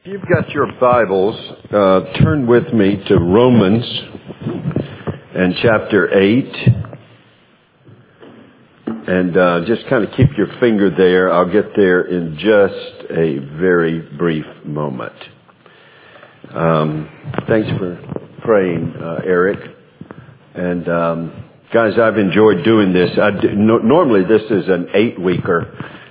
If you've got your Bibles, turn with me to Romans and chapter 8. And just kind of keep your finger there. I'll get there in just a very brief moment. Thanks for praying, Eric. And guys, I've enjoyed doing this. Normally this is an 8-weeker,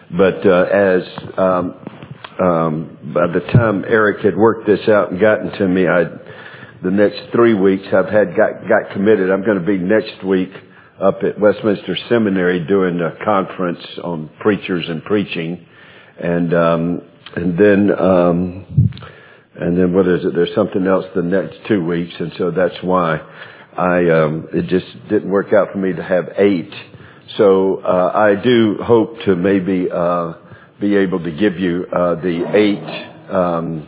but by the time Eric had worked this out and gotten to me, the next 3 weeks I've got committed. I'm going to be next week up at Westminster Seminary doing a conference on preachers and preaching, and then what is it? There's something else the next 2 weeks, and so that's why it just didn't work out for me to have 8. So I do hope to maybe be able to give you the 8,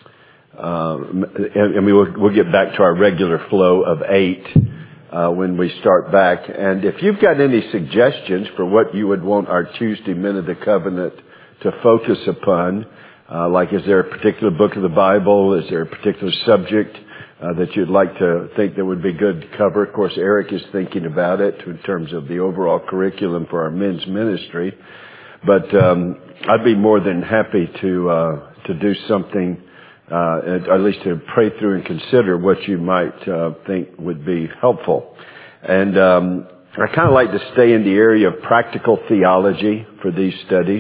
and we'll get back to our regular flow of 8 when we start back. And if you've got any suggestions for what you would want our Tuesday Men of the Covenant to focus upon, like is there a particular book of the Bible, is there a particular subject that you'd like to think that would be good to cover? Of course, Eric is thinking about it in terms of the overall curriculum for our men's ministry. But I'd be more than happy to do something, at least to pray through and consider what you might think would be helpful. And I kind of like to stay in the area of practical theology for these studies.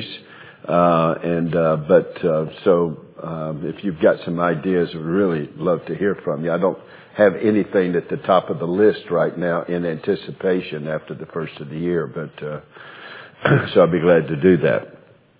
So if you've got some ideas, I'd really love to hear from you. I don't have anything at the top of the list right now in anticipation after the first of the year, but so I'll be glad to do that.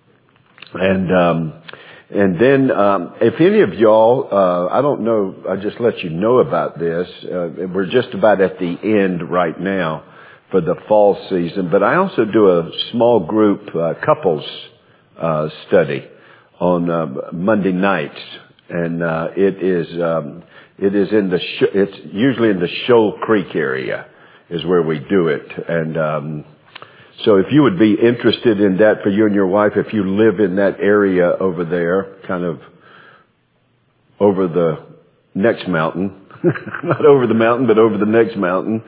And then if any of y'all, I don't know, I'll just let you know about this. We're just about at the end right now for the fall season, but I also do a small group couples study on Monday nights, and it is it's usually in the Shoal Creek area is where we do it. And so if you would be interested in that for you and your wife, if you live in that area over there, kind of over the next mountain, not over the mountain, but over the next mountain,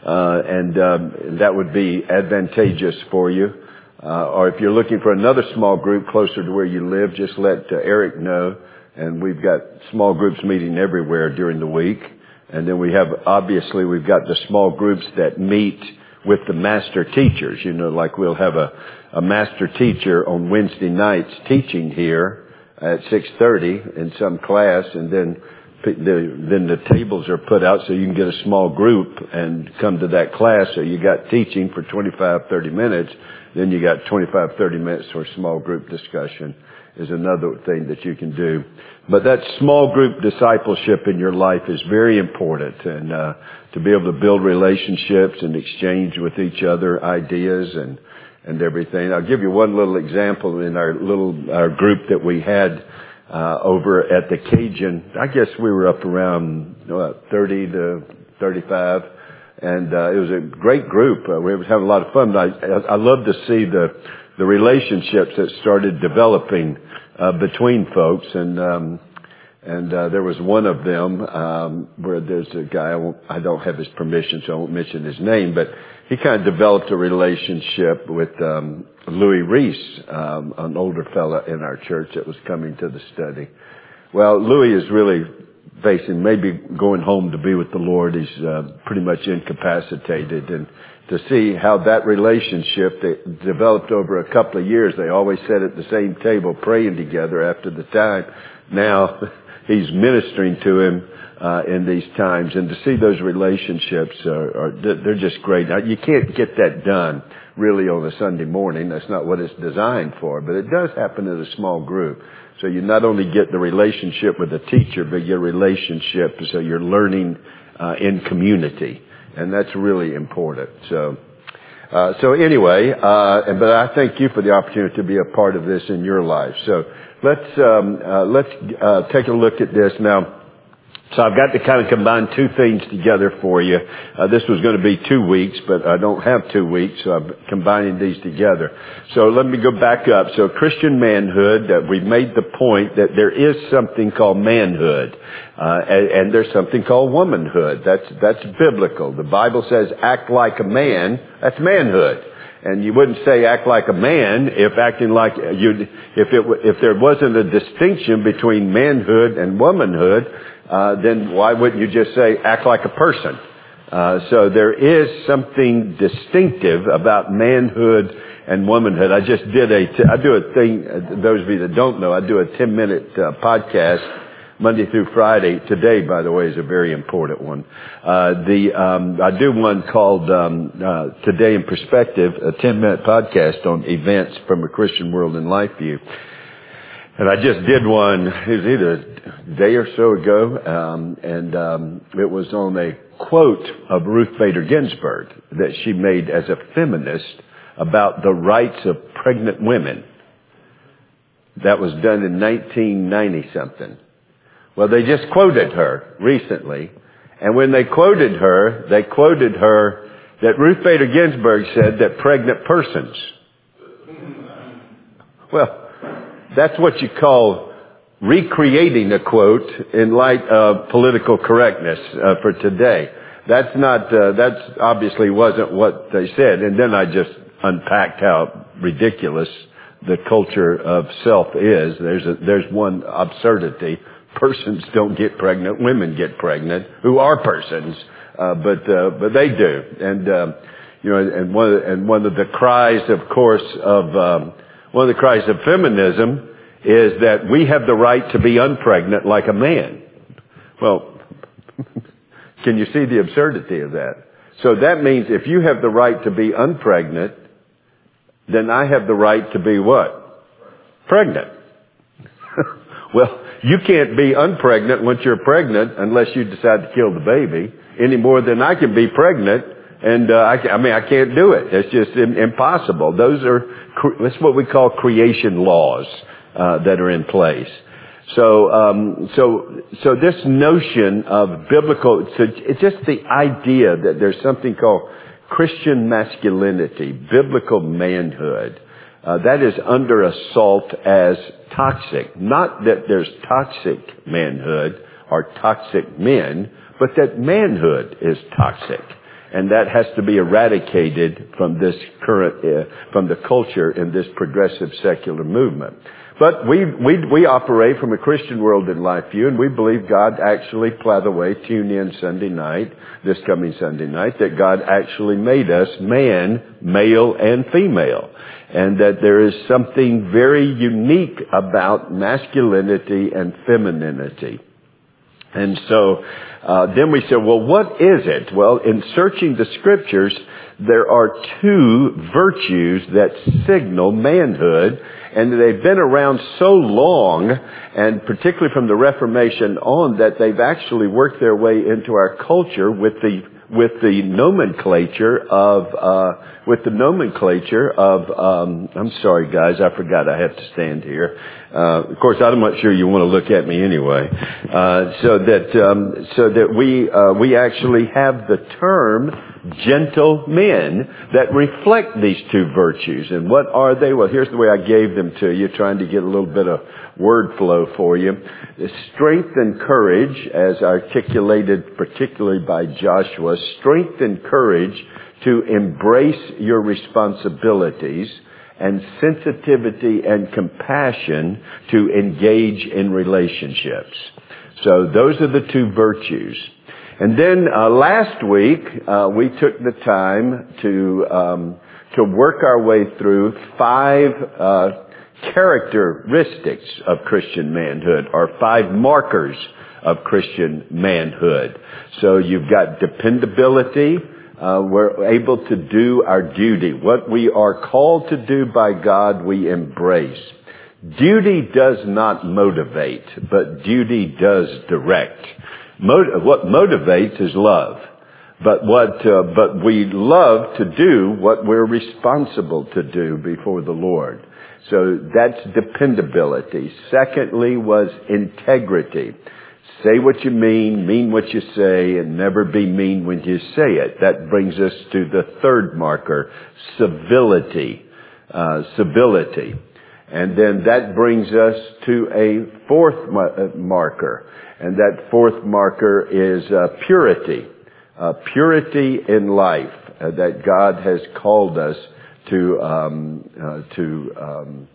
and that would be advantageous for you. Or if you're looking for another small group closer to where you live, just let Eric know. And we've got small groups meeting everywhere during the week. And then we've got the small groups that meet with the master teachers. You know, like we'll have a master teacher on Wednesday nights teaching here at 6:30 in some class, and then the tables are put out so you can get a small group and come to that class. So you got teaching for 25-30 minutes. Then you got 25-30 minutes for small group discussion is another thing that you can do. But that small group discipleship in your life is very important, and to be able to build relationships and exchange with each other ideas and everything. I'll give you one little example in our group that we had over at the Cajun. I guess we were up around 30 to 35. And it was a great group. We were having a lot of fun. I love to see the relationships that started developing between folks. And there was one of them where there's a guy. I don't have his permission, so I won't mention his name. But he kind of developed a relationship with Louis Reese, an older fella in our church that was coming to the study. Well, Louis is really facing maybe going home to be with the Lord. He's pretty much incapacitated, and to see how that relationship that developed over a couple of years, they always sat at the same table praying together after the time. Now he's ministering to him in these times, and to see those relationships they're just great. Now, you can't get that done really on a Sunday morning. That's not what it's designed for, but it does happen in a small group. So you not only get the relationship with the teacher, but your relationship, so you're learning in community, and that's really important. So anyway, but I thank you for the opportunity to be a part of this in your life. So let's take a look at this now. So I've got to kind of combine two things together for you. This was going to be 2 weeks, but I don't have 2 weeks, so I'm combining these together. So let me go back up. So Christian manhood, we've made the point that there is something called manhood, and there's something called womanhood. That's biblical. The Bible says act like a man. That's manhood. And you wouldn't say act like a man if acting like if there wasn't a distinction between manhood and womanhood. Then why wouldn't you just say act like a person? So there is something distinctive about manhood and womanhood. I just did I do a thing, those of you that don't know, I do a 10-minute podcast Monday through Friday. Today, by the way, is a very important one. I do one called Today in Perspective, a 10-minute podcast on events from a Christian world and life view. And I just did one, it was either a day or so ago, and it was on a quote of Ruth Bader Ginsburg that she made as a feminist about the rights of pregnant women. That was done in 1990-something. Well, they just quoted her recently, and when they quoted her that Ruth Bader Ginsburg said that pregnant persons. Well, that's what you call recreating a quote in light of political correctness for today. That's obviously wasn't what they said. And then I just unpacked how ridiculous the culture of self is. There's one absurdity. Persons don't get pregnant. Women get pregnant who are persons. But they do. And, and one of the cries, of course, one of the cries of feminism is that we have the right to be unpregnant like a man. Well, can you see the absurdity of that? So that means if you have the right to be unpregnant, then I have the right to be what? Pregnant. Well, you can't be unpregnant once you're pregnant unless you decide to kill the baby any more than I can be pregnant. And I can't do it. It's just impossible. That's what we call creation laws that are in place. So this notion of biblical, it's just the idea that there's something called Christian masculinity, biblical manhood, that is under assault as toxic. Not that there's toxic manhood or toxic men, but that manhood is toxic. And that has to be eradicated from this from the culture in this progressive secular movement. But we operate from a Christian world and life view, and we believe God actually, by the way, tune in Sunday night, this coming Sunday night, that God actually made us man, male, and female. And that there is something very unique about masculinity and femininity. And so then we said, well, what is it? Well, in searching the scriptures, there are two virtues that signal manhood, and they've been around so long, and particularly from the Reformation on, that they've actually worked their way into our culture with the nomenclature of I'm sorry guys, I forgot I have to stand here. Of course, I'm not sure you want to look at me anyway. So that we actually have the term gentle men that reflect these two virtues. And what are they? Well, here's the way I gave them to you, trying to get a little bit of word flow for you. Strength and courage, as articulated particularly by Joshua, strength and courage to embrace your responsibilities, and sensitivity and compassion to engage in relationships. So those are the two virtues. And then last week we took the time to work our way through 5 characteristics of Christian manhood, or 5 markers of Christian manhood. So you've got dependability. We're able to do our duty. What we are called to do by God, we embrace. Duty does not motivate, but duty does direct. What motivates is love. But we love to do what we're responsible to do before the Lord. So that's dependability. Secondly was integrity. Say what you mean what you say, and never be mean when you say it. That brings us to the third marker, civility. Civility. And then that brings us to a fourth marker. And that fourth marker is purity. Purity in life. That God has called us to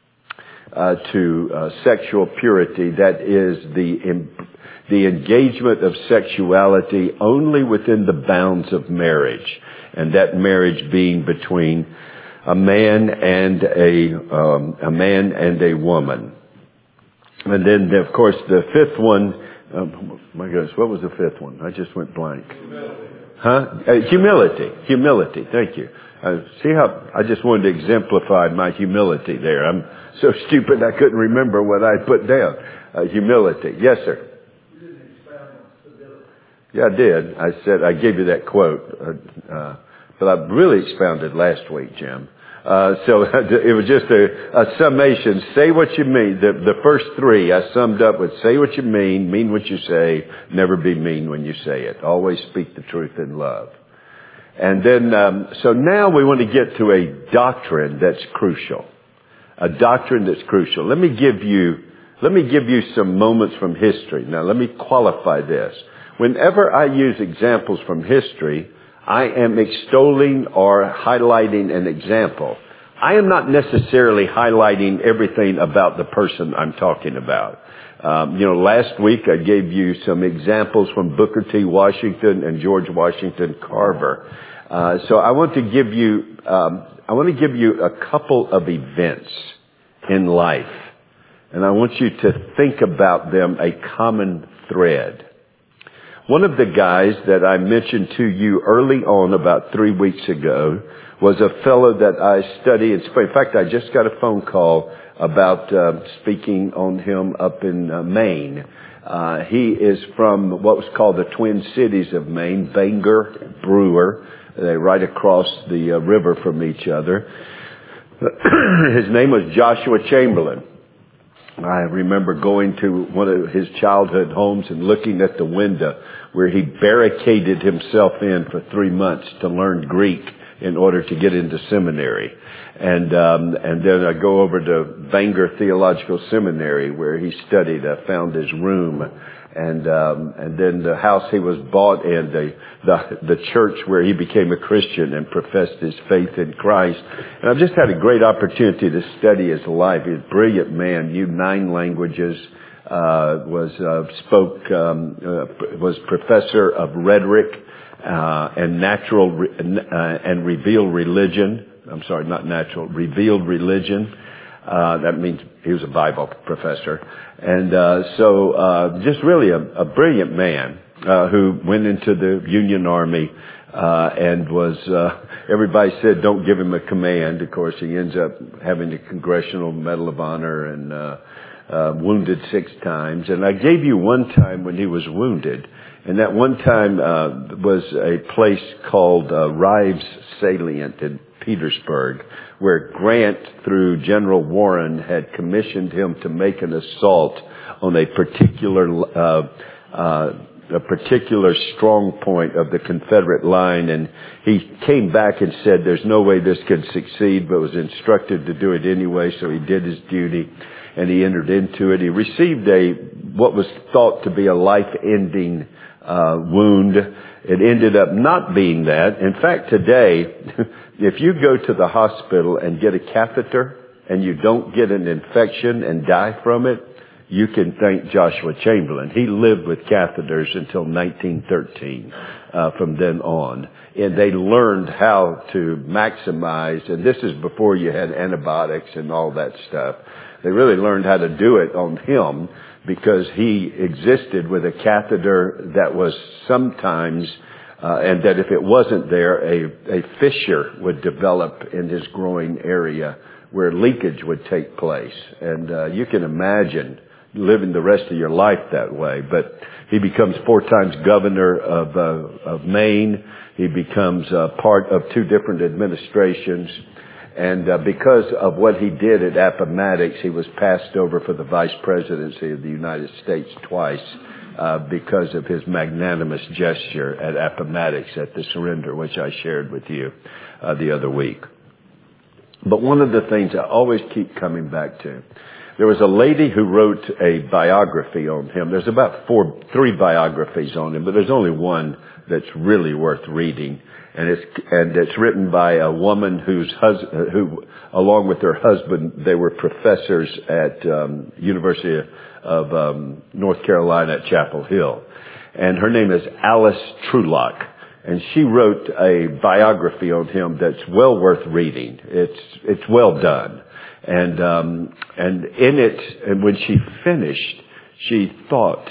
sexual purity. That is the engagement of sexuality only within the bounds of marriage, and that marriage being between a man and a woman. And then, of course, the fifth one. My goodness, what was the fifth one? I just went blank. Humility. Thank you. See how I just wanted to exemplify my humility there. I'm so stupid I couldn't remember what I put down. Humility. Yes, sir. You didn't expound on stability. Yeah, I did. I said I gave you that quote, but I really expounded last week, Jim. So it was just a summation. Say what you mean. The first three I summed up with: say what you mean what you say, never be mean when you say it. Always speak the truth in love. And then, so now we want to get to a doctrine that's crucial. A doctrine that's crucial. Let me give you some moments from history. Now let me qualify this. Whenever I use examples from history, I am extolling or highlighting an example. I am not necessarily highlighting everything about the person I'm talking about. Last week I gave you some examples from Booker T. Washington and George Washington Carver. So I want to give you a couple of events in life, and I want you to think about them, a common thread. One of the guys that I mentioned to you early on about 3 weeks ago was a fellow that I study. In fact, I just got a phone call about speaking on him up in Maine. He is from what was called the Twin Cities of Maine, Bangor, Brewer. They're right across the river from each other. His name was Joshua Chamberlain. I remember going to one of his childhood homes and looking at the window where he barricaded himself in for 3 months to learn Greek in order to get into seminary. And then I go over to Bangor Theological Seminary where he studied. I found his room. And then the house he was bought in, the church where he became a Christian and professed his faith in Christ. And I've just had a great opportunity to study his life. He's a brilliant man, knew 9 languages, was professor of rhetoric, and natural, and revealed religion. I'm sorry, not natural, revealed religion. That means he was a Bible professor. And so just really a brilliant man who went into the Union Army and was, everybody said don't give him a command. Of course, he ends up having the Congressional Medal of Honor and wounded 6 times. And I gave you one time when he was wounded. And that one time was a place called Rives Salient in Petersburg, where Grant, through General Warren, had commissioned him to make an assault on a particular strong point of the Confederate line. And he came back and said there's no way this could succeed, but was instructed to do it anyway, so he did his duty and he entered into it. He received what was thought to be a life-ending wound. It ended up not being that. In fact, today, if you go to the hospital and get a catheter and you don't get an infection and die from it, you can thank Joshua Chamberlain. He lived with catheters until 1913. From then on, and they learned how to maximize. And this is before you had antibiotics and all that stuff. They really learned how to do it on him because he existed with a catheter that was sometimes, and that if it wasn't there, a fissure would develop in his groin area where leakage would take place. And you can imagine living the rest of your life that way. But he becomes 4 times governor of Maine. He becomes part of 2 different administrations. And because of what he did at Appomattox, he was passed over for the vice presidency of the United States twice. because of his magnanimous gesture at Appomattox at the surrender, which I shared with you the other week. But one of the things I always keep coming back to, there was a lady who wrote a biography on him. There's about 3 biographies on him, but there's only one that's really worth reading. And it's written by a woman who, along with her husband, they were professors at University of North Carolina at Chapel Hill. And her name is Alice Trulock. And she wrote a biography on him that's well worth reading. It's well done. And in it, and when she finished, she thought,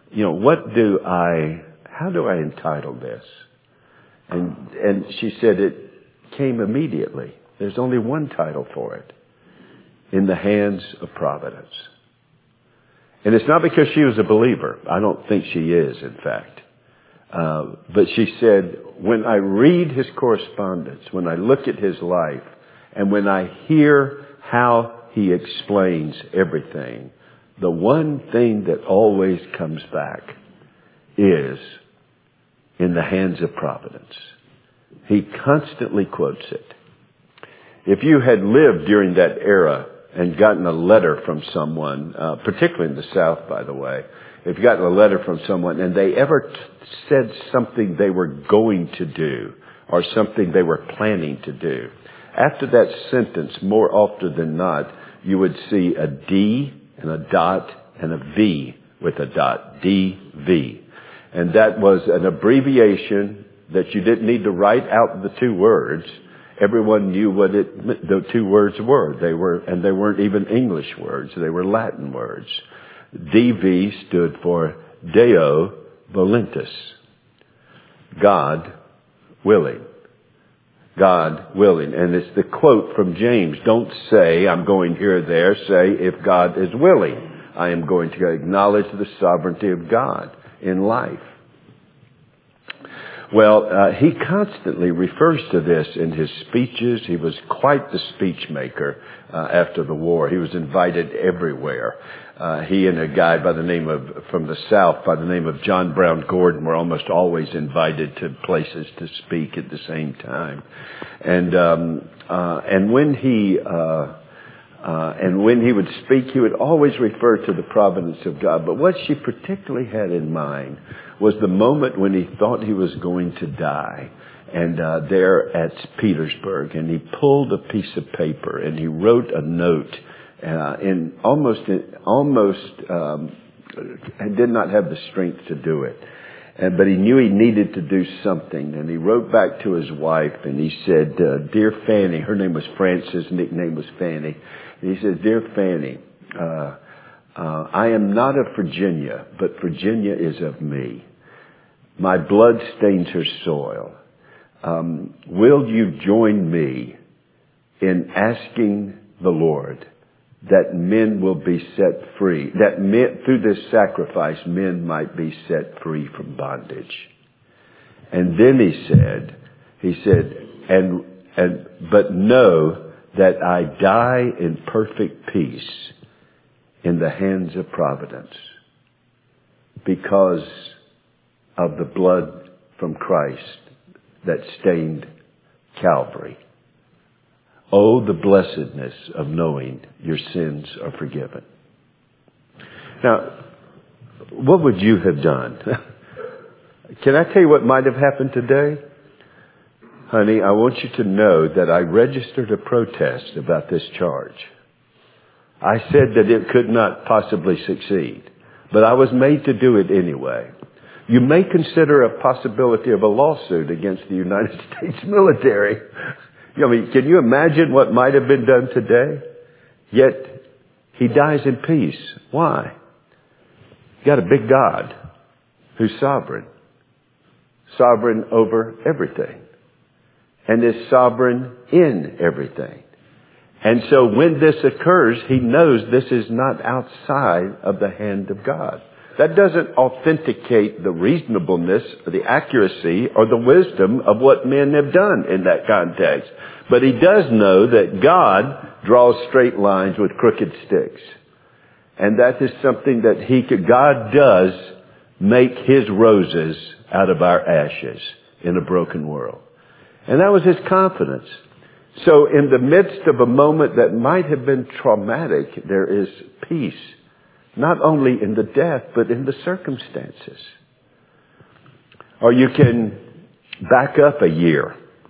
how do I entitle this? And she said it came immediately. There's only one title for it. In the Hands of Providence. And it's not because she was a believer. I don't think she is, in fact. But she said, when I read his correspondence, when I look at his life, and when I hear how he explains everything, the one thing that always comes back is in the hands of providence. He constantly quotes it. If you had lived during that era and gotten a letter from someone, particularly in the South, by the way, if you gotten a letter from someone and they ever said something they were going to do or something they were planning to do, after that sentence, more often than not, you would see a D and a dot and a V with a dot, DV. And that was an abbreviation that you didn't need to write out the 2 words. Everyone knew what the 2 words were. They weren't even English words. They were Latin words. DV stood for Deo Volentis. God willing. God willing. And it's the quote from James. Don't say, I'm going here or there. Say, if God is willing, I am going to acknowledge the sovereignty of God in life. Well, he constantly refers to this in his speeches. He was quite the speech maker after the war. He was invited everywhere. He and a guy from the South by the name of John Brown Gordon were almost always invited to places to speak at the same time. And when he would speak, he would always refer to the providence of God. But what she particularly had in mind was the moment when he thought he was going to die. And there at Petersburg, and he pulled a piece of paper and he wrote a note. And did not have the strength to do it. But he knew he needed to do something. And he wrote back to his wife and he said, Dear Fanny, her name was Frances, nickname was Fanny. And he said, Dear Fanny, I am not of Virginia, but Virginia is of me. My blood stains her soil. Will you join me in asking the Lord that men will be set free, that men, through this sacrifice, men might be set free from bondage? And then he said, but know that I die in perfect peace in the hands of providence because of the blood from Christ that stained Calvary. Oh, the blessedness of knowing your sins are forgiven. Now, what would you have done? Can I tell you what might have happened today? Honey, I want you to know that I registered a protest about this charge. I said that it could not possibly succeed, but I was made to do it anyway. You may consider a possibility of a lawsuit against the United States military. I mean, can you imagine what might have been done today? Yet, he dies in peace. Why? You got a big God who's sovereign. Sovereign over everything. And is sovereign in everything. And so when this occurs, he knows this is not outside of the hand of God. That doesn't authenticate the reasonableness, or the accuracy, or the wisdom of what men have done in that context. But he does know that God draws straight lines with crooked sticks. And that is something that God does make His roses out of our ashes in a broken world. And that was His confidence. So in the midst of a moment that might have been traumatic, there is peace, not only in the death, but in the circumstances. Or you can back up a year,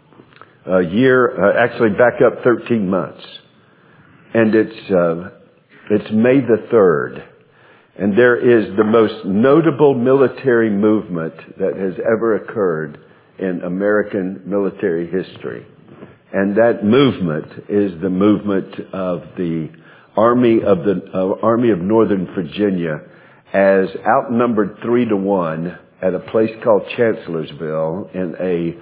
actually back up 13 months. And it's May the 3rd. And there is the most notable military movement that has ever occurred in American military history. And that movement is the movement of the Army of Northern Virginia, as outnumbered 3-1 at a place called Chancellorsville in a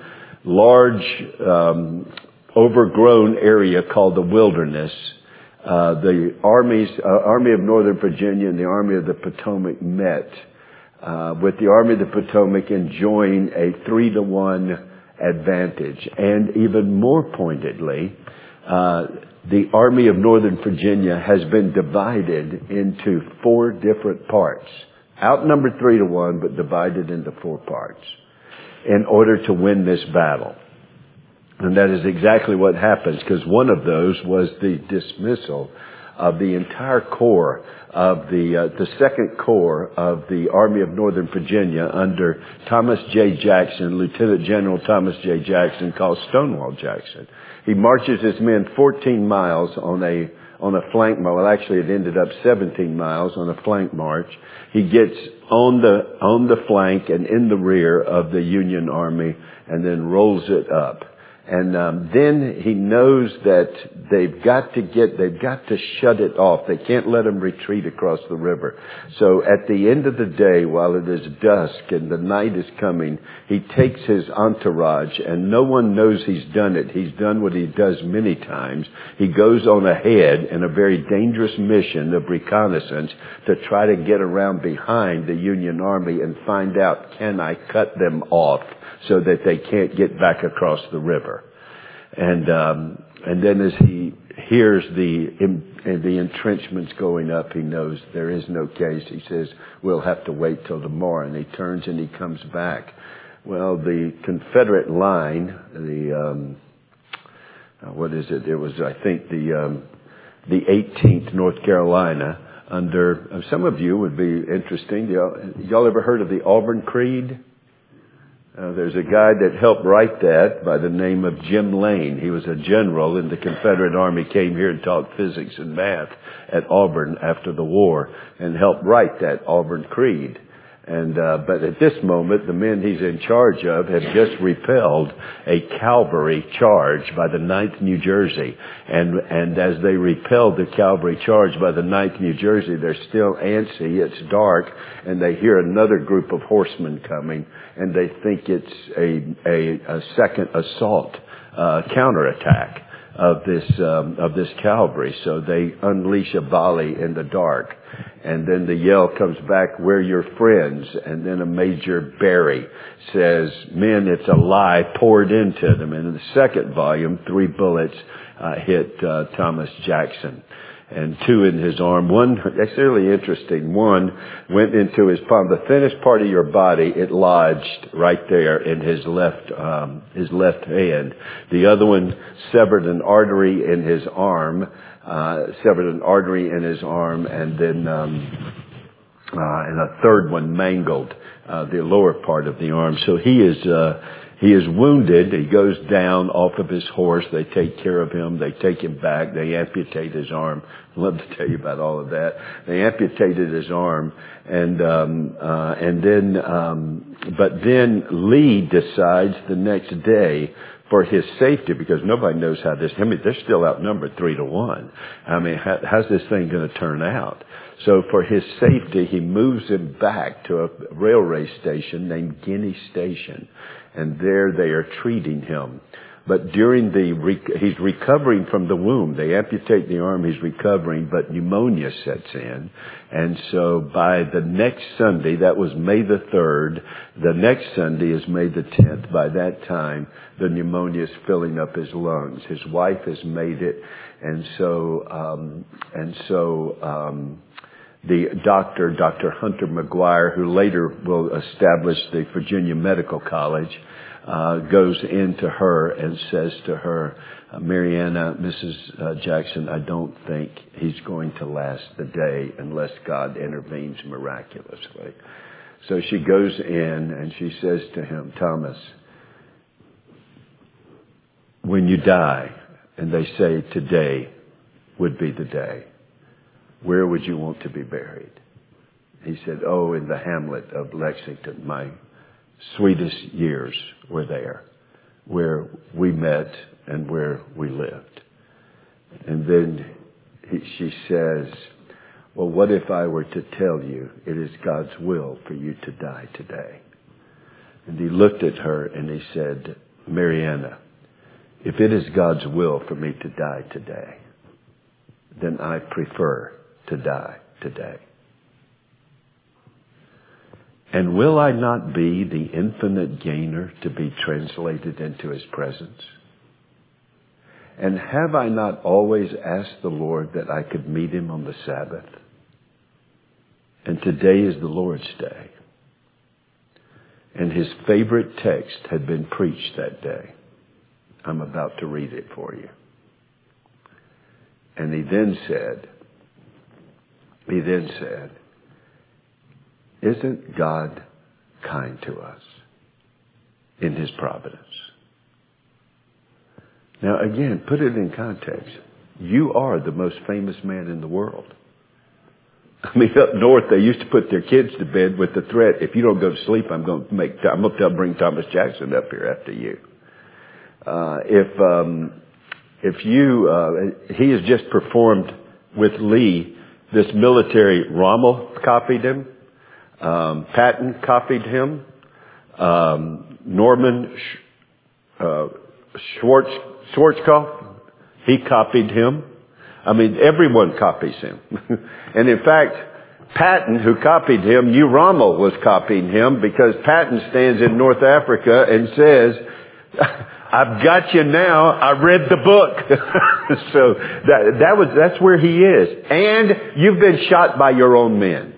large, overgrown area called the Wilderness. The Army of Northern Virginia and the Army of the Potomac met, with the Army of the Potomac enjoying a 3-1 advantage. And even more pointedly, the Army of Northern Virginia has been divided into 4 different parts. Outnumbered 3-1, but divided into 4 parts in order to win this battle. And that is exactly what happens, because one of those was the dismissal of the entire corps of the Second Corps of the Army of Northern Virginia under Thomas J. Jackson, Lieutenant General Thomas J. Jackson, called Stonewall Jackson. He marches his men 14 miles on a flank march. Well, actually, it ended up 17 miles on a flank march. He gets on the flank and in the rear of the Union Army, and then rolls it up. And then he knows that they've got to shut it off. They can't let him retreat across the river. So at the end of the day, while it is dusk and the night is coming, he takes his entourage, and no one knows he's done it. He's done what he does many times. He goes on ahead in a very dangerous mission of reconnaissance to try to get around behind the Union Army and find out, can I cut them off so that they can't get back across the river. And then as he hears the entrenchments going up, he knows there is no case. He says, we'll have to wait till tomorrow. And he turns and he comes back. Well, the Confederate line, it was, I think, the 18th North Carolina, under, some of you would be interesting. Y'all ever heard of the Auburn Creed? There's a guy that helped write that by the name of Jim Lane. He was a general in the Confederate Army, came here and taught physics and math at Auburn after the war, and helped write that Auburn Creed. And but at this moment, the men he's in charge of have just repelled a cavalry charge by the 9th New Jersey. And as they repelled the cavalry charge by the 9th New Jersey, they're still antsy. It's dark, and they hear another group of horsemen coming, and they think it's a second assault, counterattack of this cavalry. So they unleash a volley in the dark. And then the yell comes back, we're your friends. And then a Major Barry says, men, it's a lie poured into them. And in the second volume, 3 bullets hit Thomas Jackson. And 2 in his arm. One, that's really interesting. One went into his palm. The thinnest part of your body, it lodged right there in his left hand. The other one severed an artery in his arm, and then and a third one mangled the lower part of the arm. So he is wounded. He goes down off of his horse. They take care of him. They take him back. They amputate his arm. I'd love to tell you about all of that. They amputated his arm, but then Lee decides the next day, for his safety, because nobody knows how this, they're still outnumbered 3-1. How's this thing going to turn out? So for his safety, he moves him back to a railway station named Guinea Station. And there they are treating him. But he's recovering from the wound. They amputate the arm, he's recovering, but pneumonia sets in. And so by the next Sunday, that was May the 3rd, the next Sunday is May the 10th. By that time, the pneumonia is filling up his lungs. His wife has made it. And so the doctor, Dr. Hunter McGuire, who later will establish the Virginia Medical College, goes into her and says to her, Mariana, Mrs. Jackson, I don't think he's going to last the day unless God intervenes miraculously. So she goes in and she says to him, Thomas, when you die, and they say today would be the day, where would you want to be buried? He said, oh, in the hamlet of Lexington. My sweetest years were there, where we met and where we lived. And then she says, well, what if I were to tell you it is God's will for you to die today? And he looked at her and he said, Mariana, if it is God's will for me to die today, then I prefer to die today. And will I not be the infinite gainer to be translated into his presence? And have I not always asked the Lord that I could meet him on the Sabbath? And today is the Lord's day. And his favorite text had been preached that day. I'm about to read it for you. And he then said, isn't God kind to us in his providence? Now again, put it in context. You are the most famous man in the world. I mean, up north, they used to put their kids to bed with the threat, if you don't go to sleep, I'm going to bring Thomas Jackson up here after you. He has just performed with Lee, this military, Rommel copied him, Patton copied him, Norman Schwarzkopf, he copied him. I mean, everyone copies him. And in fact, Patton, who copied him, knew Rommel was copying him, because Patton stands in North Africa and says, I've got you now. I read the book. So that's where he is. And you've been shot by your own men.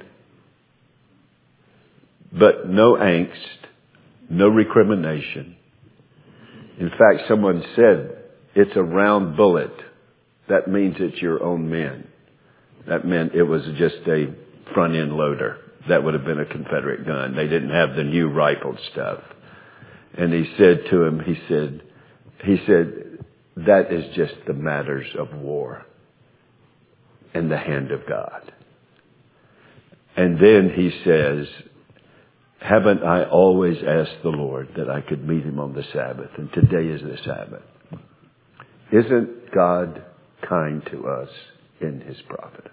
But no angst, no recrimination. In fact, someone said it's a round bullet. That means it's your own men. That meant it was just a front end loader. That would have been a Confederate gun. They didn't have the new rifled stuff. And he said to him, he said, that is just the matters of war in the hand of God. And then he says, haven't I always asked the Lord that I could meet him on the Sabbath? And today is the Sabbath. Isn't God kind to us in his providence?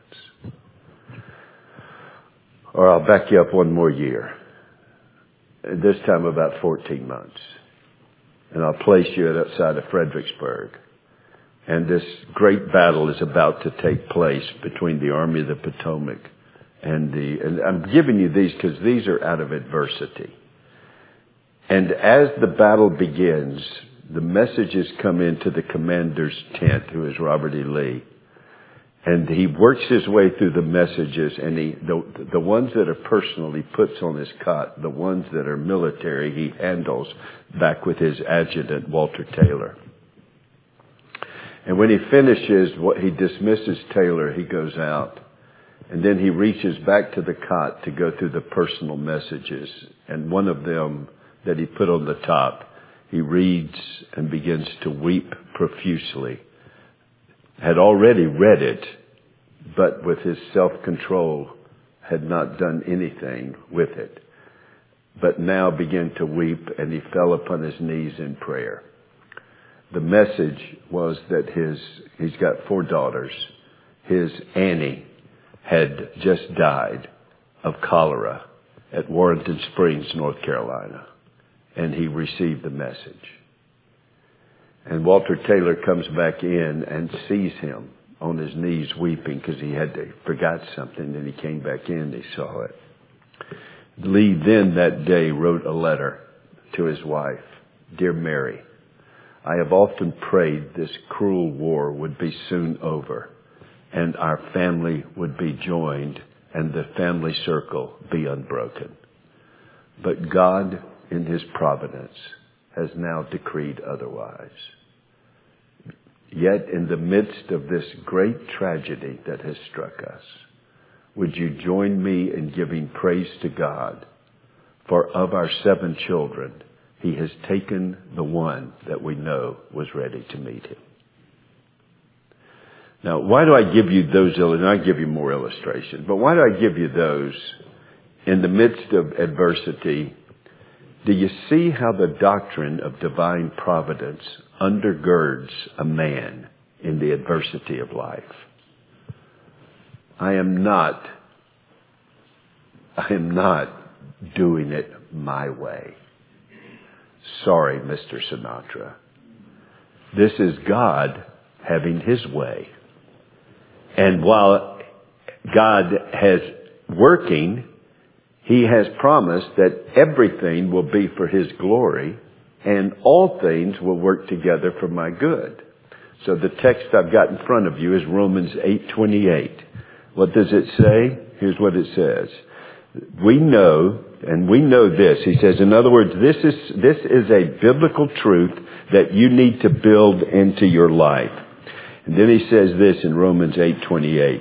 Or I'll back you up one more year. This time about 14 months. And I'll place you outside of Fredericksburg. And this great battle is about to take place between the Army of the Potomac and I'm giving you these because these are out of adversity. And as the battle begins, the messages come into the commander's tent, who is Robert E. Lee. And he works his way through the messages, and the ones that are personal he puts on his cot. The ones that are military he handles back with his adjutant, Walter Taylor. And when he finishes, he dismisses Taylor, he goes out. And then he reaches back to the cot to go through the personal messages. And one of them that he put on the top, he reads and begins to weep profusely. Had already read it, but with his self-control had not done anything with it. But now began to weep, and he fell upon his knees in prayer. The message was that he's got 4 daughters. His Annie had just died of cholera at Warrenton Springs, North Carolina. And he received the message. And Walter Taylor comes back in and sees him on his knees weeping because he forgot something. And he came back in and he saw it. Lee then that day wrote a letter to his wife. Dear Mary, I have often prayed this cruel war would be soon over and our family would be joined and the family circle be unbroken. But God, in His providence, has now decreed otherwise. Yet in the midst of this great tragedy that has struck us, would you join me in giving praise to God? For of our 7 children, He has taken the one that we know was ready to meet Him. Now, why do I give you those? And I give you more illustration. But why do I give you those in the midst of adversity? Do you see how the doctrine of divine providence undergirds a man in the adversity of life? I am not doing it my way. Sorry, Mr. Sinatra. This is God having His way. And while God has working, He has promised that everything will be for His glory and all things will work together for my good. So the text I've got in front of you is Romans 8:28. What does it say? Here's what it says. We know, and we know this. He says, in other words, this is a biblical truth that you need to build into your life. And then he says this in Romans 8:28.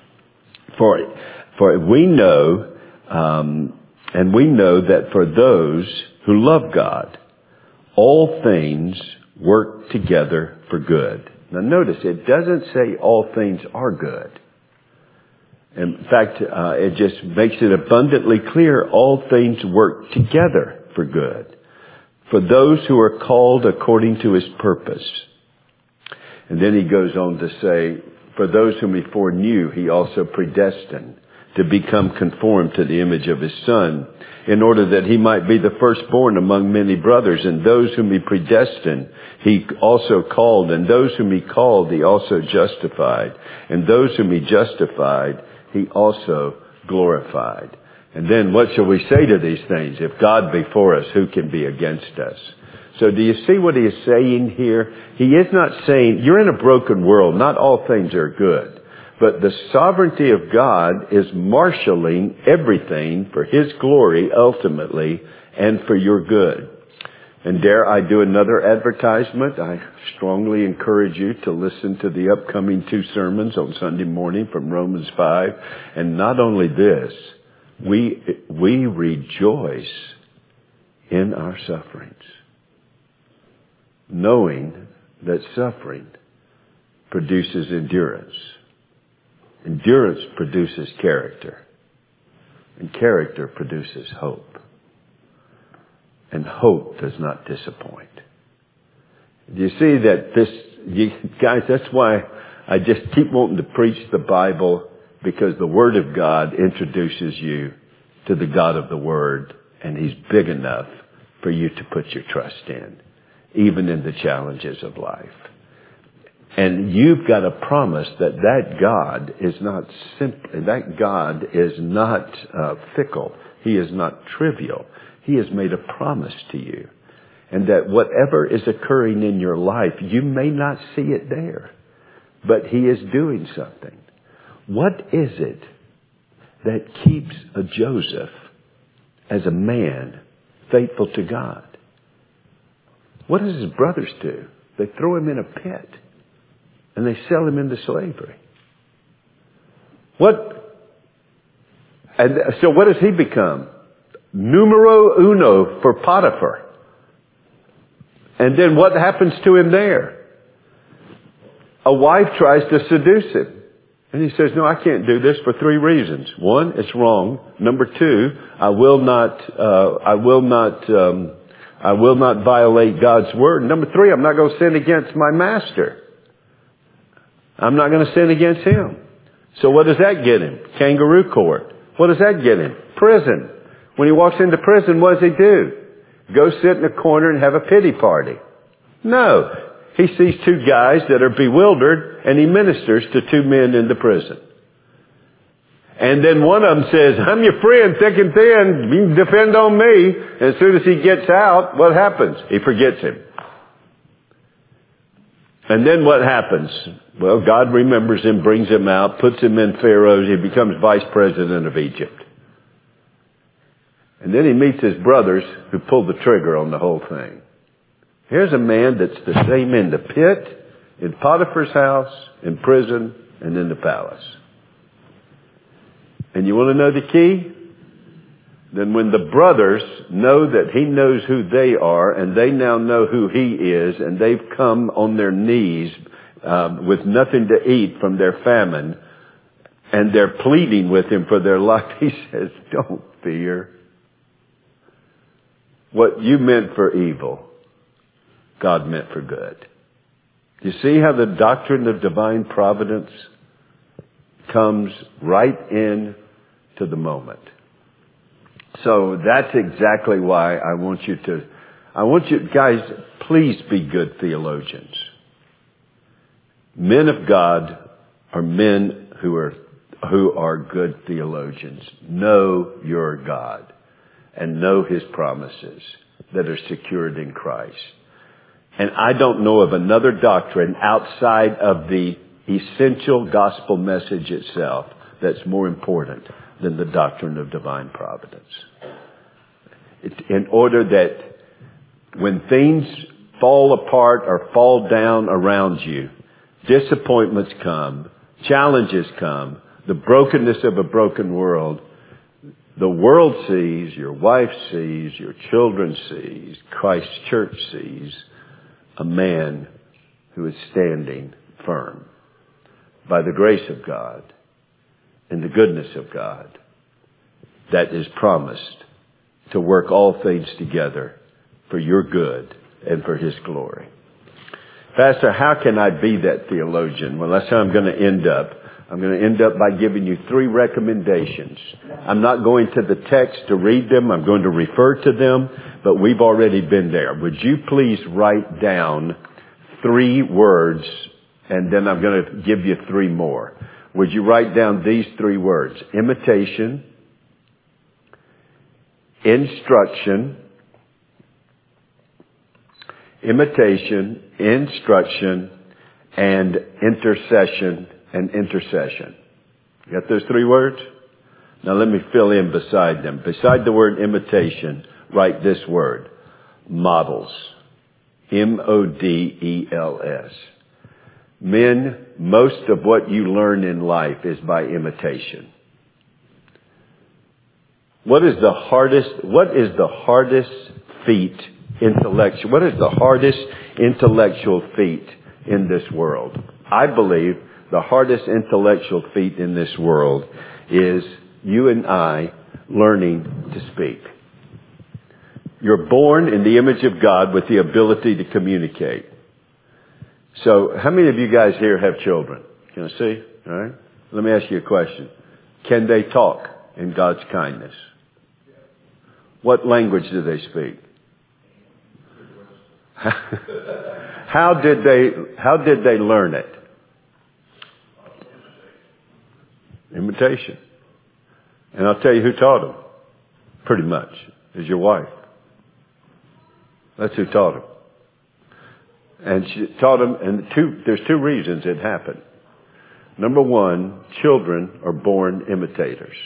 For we know, and we know that for those who love God, all things work together for good. Now notice, it doesn't say all things are good. In fact, it just makes it abundantly clear all things work together for good. For those who are called according to His purpose. And then he goes on to say, for those whom He foreknew, He also predestined to become conformed to the image of His Son, in order that He might be the firstborn among many brothers. And those whom He predestined, He also called. And those whom He called, He also justified. And those whom He justified, He also glorified. And then what shall we say to these things? If God be for us, who can be against us? So do you see what he is saying here? He is not saying, you're in a broken world. Not all things are good. But the sovereignty of God is marshaling everything for His glory ultimately and for your good. And dare I do another advertisement? I strongly encourage you to listen to the upcoming 2 sermons on Sunday morning from Romans 5. And not only this, we rejoice in our sufferings, knowing that suffering produces endurance. Endurance produces character. And character produces hope. And hope does not disappoint. Do you see that guys, that's why I just keep wanting to preach the Bible, because the Word of God introduces you to the God of the Word, and He's big enough for you to put your trust in, even in the challenges of life. And you've got a promise that God is not simple, that God is not fickle. He is not trivial. He has made a promise to you. And that whatever is occurring in your life, you may not see it there, but He is doing something. What is it that keeps a Joseph as a man faithful to God? What does his brothers do? They throw him in a pit and they sell him into slavery. And so what does he become? Numero uno for Potiphar. And then what happens to him there? A wife tries to seduce him. And he says, no, I can't do this for 3 reasons. 1, it's wrong. Number 2, I will not violate God's word. Number 3, I'm not going to sin against my master. I'm not going to sin against him. So what does that get him? Kangaroo court. What does that get him? Prison. When he walks into prison, what does he do? Go sit in a corner and have a pity party? No. He sees 2 guys that are bewildered, and he ministers to 2 men in the prison. And then one of them says, I'm your friend, thick and thin. You can depend on me. And as soon as he gets out, what happens? He forgets him. And then what happens? Well, God remembers him, brings him out, puts him in Pharaoh's. He becomes vice president of Egypt. And then he meets his brothers who pulled the trigger on the whole thing. Here's a man that's the same in the pit, in Potiphar's house, in prison, and in the palace. And you want to know the key? Then when the brothers know that he knows who they are, and they now know who he is, and they've come on their knees with nothing to eat from their famine, and they're pleading with him for their life, he says, don't fear. What you meant for evil, God meant for good. You see how the doctrine of divine providence comes right in to the moment. So that's exactly why I want you, guys, please be good theologians. Men of God are men who are good theologians. Know your God and know his promises that are secured in Christ. And I don't know of another doctrine outside of the essential gospel message itself that's more important than the doctrine of divine providence. In order that when things fall apart or fall down around you, disappointments come, challenges come, the brokenness of a broken world, the world sees, your wife sees, your children sees, Christ's church sees a man who is standing firm by the grace of God and the goodness of God that is promised to work all things together for your good and for his glory. Pastor, how can I be that theologian? Well, that's how I'm going to end up. I'm going to end up by giving you 3 recommendations. I'm not going to the text to read them. I'm going to refer to them, but we've already been there. Would you please write down 3 words, and then I'm going to give you 3 more. Would you write down these 3 words? Imitation, instruction, and intercession and intercession. You got those 3 words? Now let me fill in beside them. Beside the word imitation, write this word. Models. M-O-D-E-L-S. Men, most of what you learn in life is by imitation. What is the hardest feat intellectual? What is the hardest intellectual feat in this world? I believe the hardest intellectual feat in this world is you and I learning to speak. You're born in the image of God with the ability to communicate. So how many of you guys here have children? Can I see? All right. Let me ask you a question. Can they talk in God's kindness? What language do they speak? How did they learn it? Imitation. And I'll tell you who taught them. Pretty much. Is your wife. That's who taught them. And she taught them, and there's 2 reasons it happened. Number 1, children are born imitators.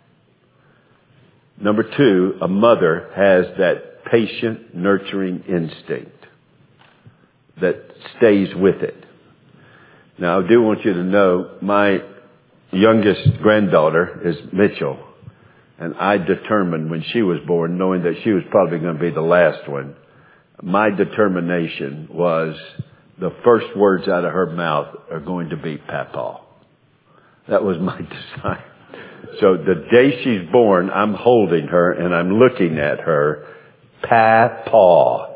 Number 2, a mother has that patient, nurturing instinct that stays with it. Now, I do want you to know, my youngest granddaughter is Mitchell. And I determined when she was born, knowing that she was probably going to be the last one, my determination was the first words out of her mouth are going to be Papa. That was my design. So the day she's born, I'm holding her and I'm looking at her, Papa.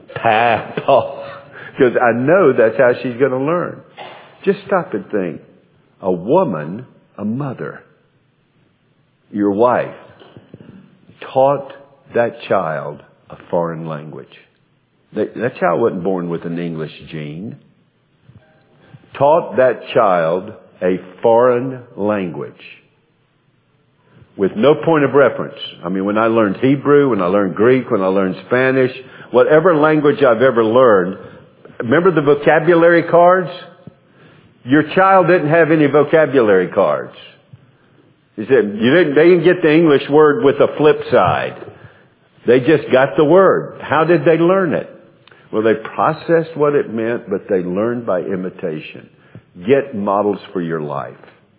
Because I know that's how she's going to learn. Just stop and think. A woman, a mother, your wife, taught that child a foreign language. That child wasn't born with an English gene. Taught that child a foreign language with no point of reference. I mean, when I learned Hebrew, when I learned Greek, when I learned Spanish, whatever language I've ever learned, remember the vocabulary cards? Your child didn't have any vocabulary cards. He said, they didn't get the English word with a flip side. They just got the word. How did they learn it? Well, they processed what it meant, but they learned by imitation. Get models for your life.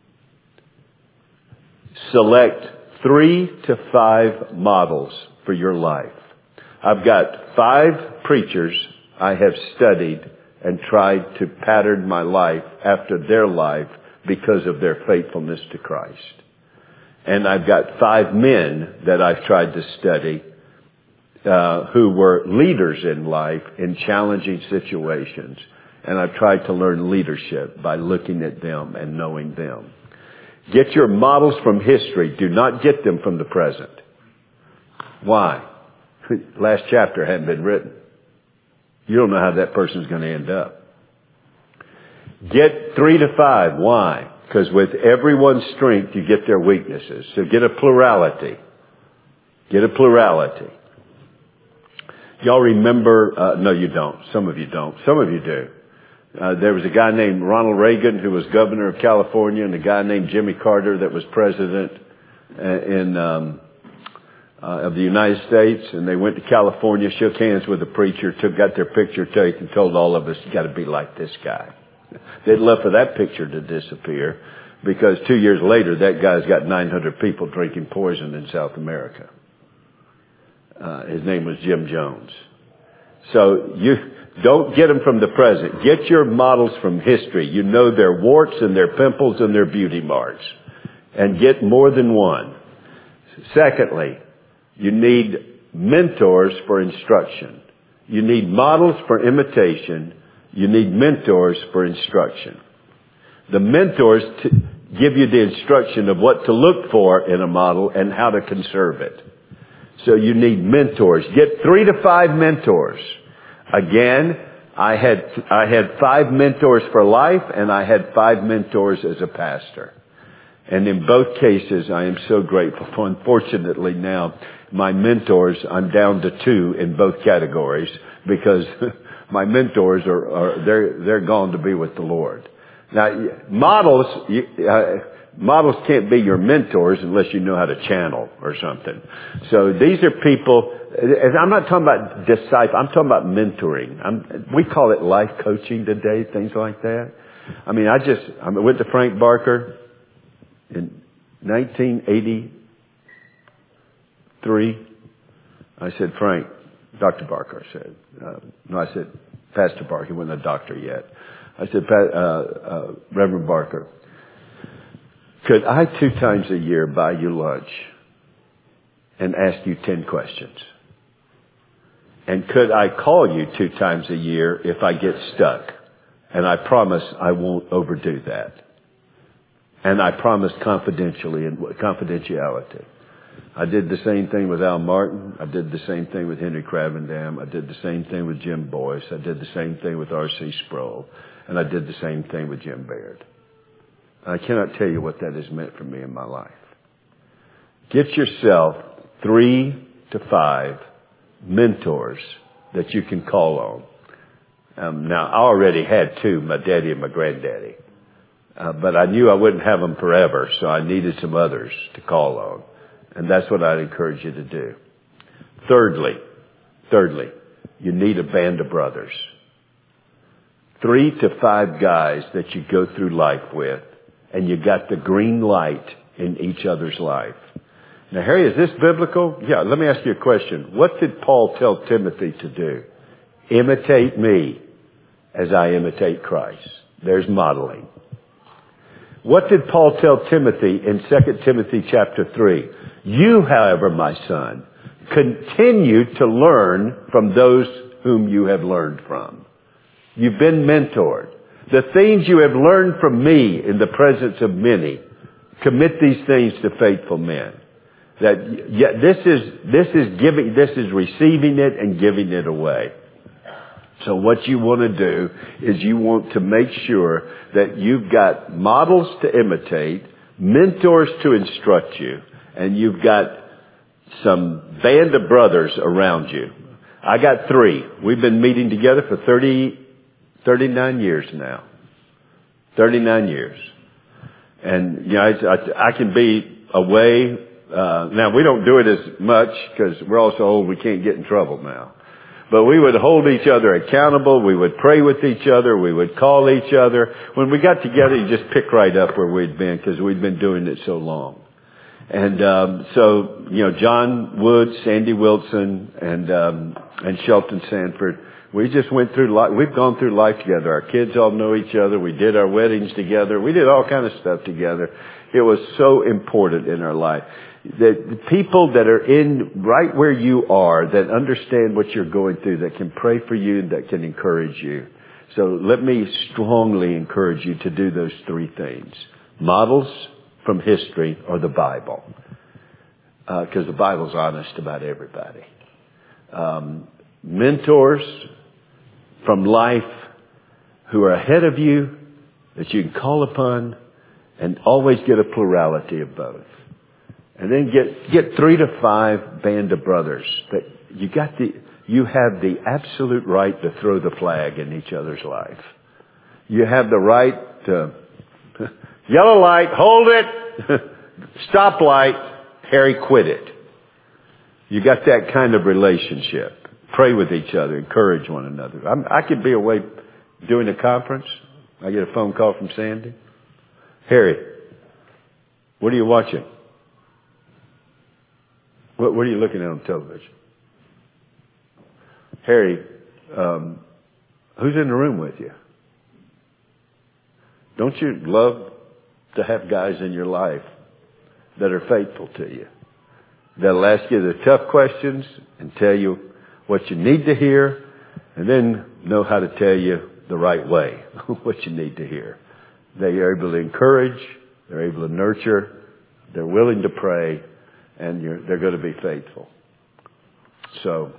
Select 3 to 5 models for your life. I've got 5 preachers I have studied and tried to pattern my life after their life because of their faithfulness to Christ. And I've got 5 men that I've tried to study who were leaders in life in challenging situations. And I've tried to learn leadership by looking at them and knowing them. Get your models from history. Do not get them from the present. Why? Last chapter hadn't been written. You don't know how that person's going to end up. Get 3 to 5. Why? Because with everyone's strength, you get their weaknesses. So get a plurality. Get a plurality. Y'all remember, no you don't. Some of you don't. Some of you do. There was a guy named Ronald Reagan who was governor of California, and a guy named Jimmy Carter that was president of the United States. And they went to California, shook hands with the preacher, got their picture taken, told all of us, you got to be like this guy. They'd love for that picture to disappear, because 2 years later, that guy's got 900 people drinking poison in South America. His name was Jim Jones. So you don't get them from the present. Get your models from history. You know their warts and their pimples and their beauty marks. And get more than one. Secondly, you need mentors for instruction. You need models for imitation. You need mentors for instruction. The mentors give you the instruction of what to look for in a model and how to conserve it. So you need mentors. Get 3 to 5 mentors. Again, I had 5 mentors for life, and I had 5 mentors as a pastor. And in both cases, I am so grateful. Unfortunately now, my mentors, I'm down to 2 in both categories, because my mentors they're gone to be with the Lord. Now, models can't be your mentors unless you know how to channel or something. So these are people, and I'm not talking about disciple, I'm talking about mentoring. We call it life coaching today, things like that. I mean, I went to Frank Barker in 1983. I said, Frank, Dr. Barker, I said. I said, Pastor Barker, he wasn't a doctor yet. I said, Reverend Barker, could I 2 times a year buy you lunch and ask you 10 questions? And could I call you 2 times a year if I get stuck? And I promise I won't overdo that. And I promise confidentiality. I did the same thing with Al Martin. I did the same thing with Henry Cravendam. I did the same thing with Jim Boyce. I did the same thing with R.C. Sproul. And I did the same thing with Jim Baird. I cannot tell you what that has meant for me in my life. Get yourself 3 to 5 mentors that you can call on. Now, I already had 2, my daddy and my granddaddy. But I knew I wouldn't have them forever, so I needed some others to call on. And that's what I'd encourage you to do. Thirdly, you need a band of brothers. 3 to 5 guys that you go through life with, and you got the green light in each other's life. Now, Harry, is this biblical? Yeah, let me ask you a question. What did Paul tell Timothy to do? Imitate me as I imitate Christ. There's modeling. What did Paul tell Timothy in 2 Timothy chapter 3? You, however, my son, continue to learn from those whom you have learned from. You've been mentored. The things you have learned from me in the presence of many, commit these things to faithful men. This is receiving it and giving it away. So what you want to do is you want to make sure that you've got models to imitate, mentors to instruct you, and you've got some band of brothers around you. I got 3. We've been meeting together for 30 39 years now. 39 years. And, you know, I can be away. Now, we don't do it as much because we're all so old we can't get in trouble now. But we would hold each other accountable. We would pray with each other. We would call each other. When we got together, you just pick right up where we'd been because we'd been doing it so long. And so, you know, John Woods, Sandy Wilson, and Shelton Sanford, we just went through life. We've gone through life together. Our kids all know each other. We did our weddings together. We did all kind of stuff together. It was so important in our life. The people that are in right where you are, that understand what you're going through, that can pray for you, and that can encourage you. So let me strongly encourage you to do those three things. Models from history or the Bible. Because the Bible's honest about everybody. Mentors from life who are ahead of you that you can call upon, and always get a plurality of both. And then get 3 to 5 band of brothers that you have the absolute right to throw the flag in each other's life. You have the right to yellow light, hold it, stop light, Harry, quit it. You got that kind of relationship. Pray with each other, encourage one another. I could be away doing a conference. I get a phone call from Sandy. Harry, what are you watching? What are you looking at on television? Harry, who's in the room with you? Don't you love to have guys in your life that are faithful to you? That'll ask you the tough questions and tell you what you need to hear, and then know how to tell you the right way what you need to hear. They are able to encourage, they're able to nurture, they're willing to pray, and they're going to be faithful. So,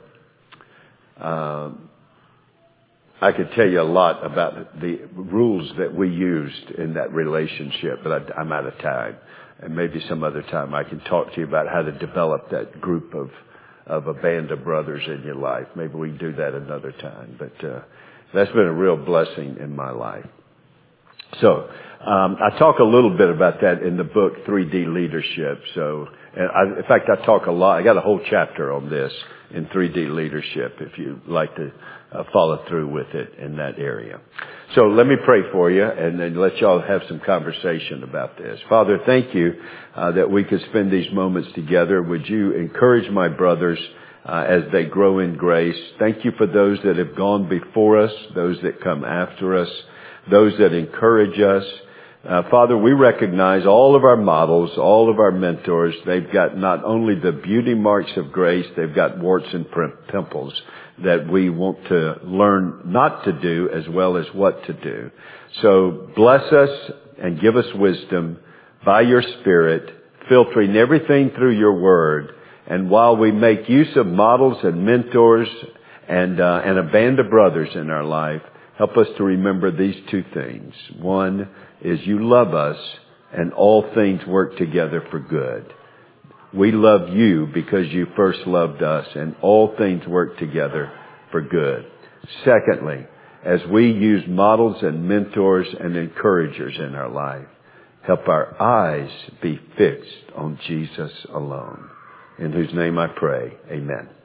I could tell you a lot about the rules that we used in that relationship, but I'm out of time. And maybe some other time I can talk to you about how to develop that group of a band of brothers in your life. Maybe we can do that another time. But that's been a real blessing in my life. So I talk a little bit about that in the book 3D Leadership. So, in fact, I talk a lot. I got a whole chapter on this in 3D Leadership if you'd like to follow through with it in that area. So let me pray for you and then let y'all have some conversation about this. Father, thank you that we could spend these moments together. Would you encourage my brothers as they grow in grace? Thank you for those that have gone before us, those that come after us, those that encourage us. Father, we recognize all of our models, all of our mentors. They've got not only the beauty marks of grace, they've got warts and pimples that we want to learn not to do as well as what to do. So bless us and give us wisdom by your Spirit, filtering everything through your word. And while we make use of models and mentors and a band of brothers in our life, help us to remember these two things. One is you love us and all things work together for good. We love you because you first loved us, and all things work together for good. Secondly, as we use models and mentors and encouragers in our life, help our eyes be fixed on Jesus alone. In whose name I pray, amen.